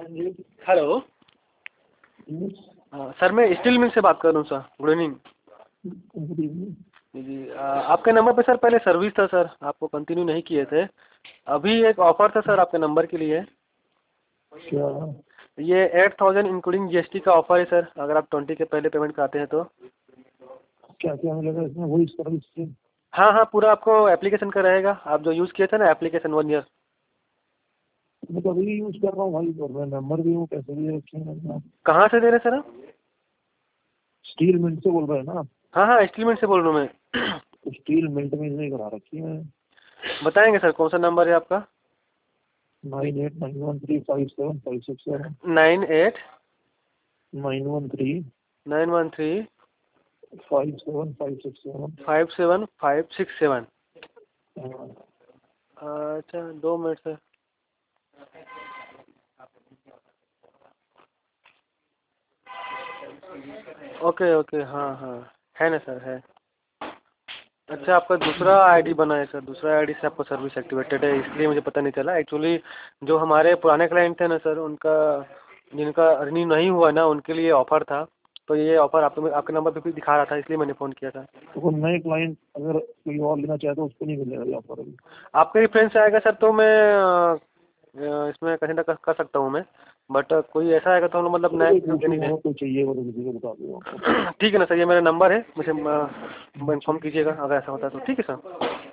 Hello. Sir मैं steel mill से बात कर रहा हूँ sir. Good evening. Good evening. जी आपके नंबर पे सर पहले सर्विस था सर, आपको कंटिन्यू नहीं किए थे। अभी एक ऑफर था सर आपके नंबर के लिए। क्या? ये 8000 इंक्लूडिंग जीएसटी का ऑफर है सर, अगर आप 20 के पहले पेमेंट कराते हैं तो। क्या क्या मिलेगा इसमें? वही सर्विस? हाँ हाँ, पूरा आपको एप्लीकेशन का रहेगा, आप जो यूज़ किए थे ना एप्लीकेशन 1 ईयर। मैं तो अभी यूज कर रहा हूँ भाई, और मैं नंबर भी हूँ, पैसे भी रखे हैं। कहाँ से दे रहे सर आप? स्टील मिंट से बोल रहे हैं ना? हाँ हाँ, स्टीलमेंट से बोल रहा हूँ मैं। तो स्टील मिंट में नहीं करा रखी है। बताएंगे सर कौन सा नंबर है आपका? 9891357567। 98 913 913 57567। 57567। अच्छा 2 मिनट सर। ओके ओके, हाँ हाँ है ना सर, है। अच्छा आपका दूसरा आईडी बना है सर, दूसरा आईडी से आपको सर्विस एक्टिवेटेड है, इसलिए मुझे पता नहीं चला। एक्चुअली जो हमारे पुराने क्लाइंट थे ना सर, उनका जिनका रिन्यू नहीं हुआ ना, उनके लिए ऑफर था। तो ये ऑफर आपके नंबर पे भी दिखा रहा था, इसलिए मैंने फ़ोन किया था। तो नए क्लाइंट अगर कोई और लेना चाहे तो उसको नहीं मिलेगा ये ऑफर अभी? आपके रेफरेंस से आएगा सर तो मैं इसमें कंसिडर कर सकता हूँ मैं, बट कोई ऐसा आएगा तो हम लोग मतलब नया नहीं पूछूंगा, दें। कोई चाहिए वो तो किसी को बता दूंगा आपको। ठीक है ना सर, ये मेरा नंबर है, मुझे इन्फॉर्म कीजिएगा अगर ऐसा होता है तो। ठीक है सर।